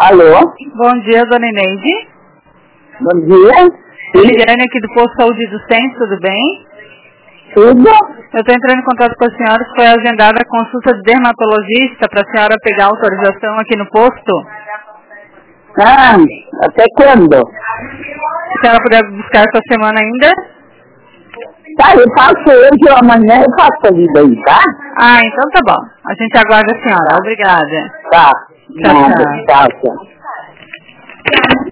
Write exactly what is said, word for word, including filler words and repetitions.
Alô? Bom dia, dona Ineide. Bom dia. Liliane aqui do Posto Saúde do Centro, tudo bem? Tudo? Eu estou entrando em contato com a senhora que foi agendada a consulta de dermatologista para a senhora pegar autorização aqui no posto. Ah, até quando? Se a senhora puder buscar essa semana ainda? Tá, eu passo hoje ou amanhã, eu passo a vida aí, tá? Ah, então tá bom. A gente aguarda a senhora. Obrigada. Tá. Tchau, Nada, tchau. tchau, tchau.